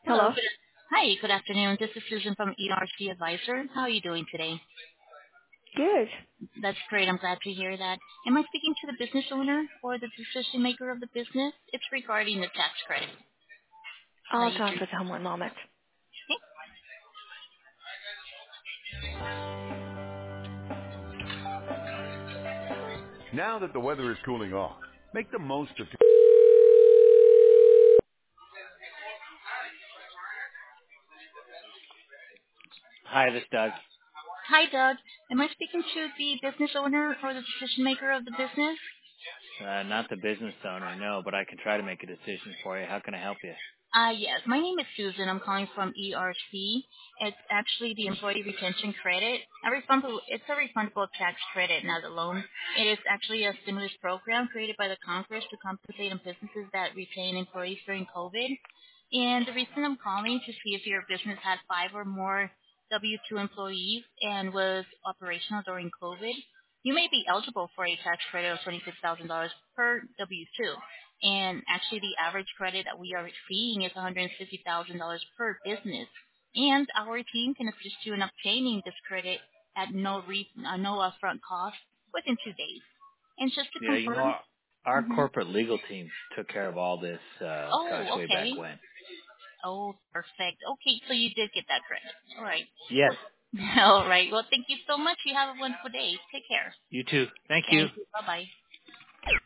Hello. Hello. Hi, good afternoon. This is Susan from ERC Advisor. How are you doing today? Good. That's great. I'm glad to hear that. Am I speaking to the business owner or the decision maker of the business? It's regarding the tax credit. I'll You can. transfer to him one moment. Okay. Now that the weather is cooling off, make the most of... Hi, this is Doug. Hi, Doug. Am I speaking to the business owner or the decision maker of the business? Not the business owner, no, but I can try to make a decision for you. How can I help you? Yes. My name is Susan. I'm calling from ERC. It's actually the Employee Retention Credit. It's a refundable tax credit, not a loan. It is actually a stimulus program created by the Congress to compensate on businesses that retain employees during COVID. And the reason I'm calling to see if your business had 5 or more W-2 employees and was operational during COVID, you may be eligible for a tax credit of $26,000 per W-2. And actually, the average credit that we are seeing is $150,000 per business. And our team can assist you in obtaining this credit at no upfront cost within 2 days. And just to Yeah, confirm. our Hmm. corporate legal team took care of all this, gosh, Oh, way okay. back when. Oh, perfect. Okay, so you did get that credit. All right. Yes, All right. Well, thank you so much. You have a wonderful day. Take care. you too. Thank you. Thank you. Bye-bye.